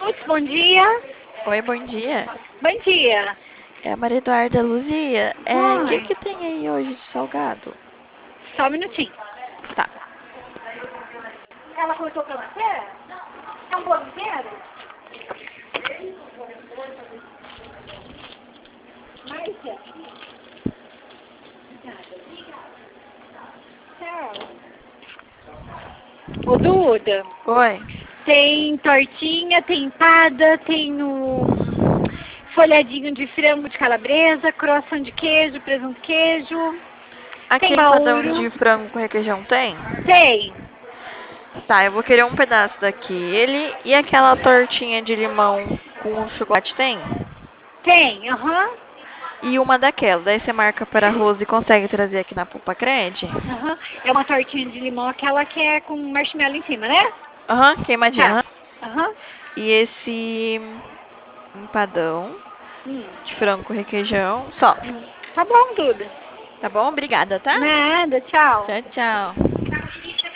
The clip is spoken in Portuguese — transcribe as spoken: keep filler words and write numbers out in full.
Putz, bom dia. Oi, bom dia. Bom dia. É a Maria Eduarda Luzia. É, o que Oi. que tem aí hoje de salgado? Só um minutinho. Tá. Ela cortou pra você? É um bolo inteiro? Márcia? Tchau. Ô, Duda, Oi. tem tortinha, tem empada, tem um folhadinho de frango de calabresa, croissant de queijo, presunto queijo. Tem Aquele empadão bauru. de frango com requeijão tem? Tem. Tá, eu vou querer um pedaço daquele. E aquela tortinha de limão com chocolate tem? Tem, aham. E uma daquela. Daí você marca para arroz e consegue trazer aqui na Pupa Cred? Aham. É uma tortinha de limão, aquela que é com marshmallow em cima, né? Aham, queimadinha. Tá. Aham. Aham. E esse empadão Hum. de frango com requeijão. Só. Hum. Tá bom, Duda. Tá bom? Obrigada, tá? Nada, tchau. Tchau, tchau.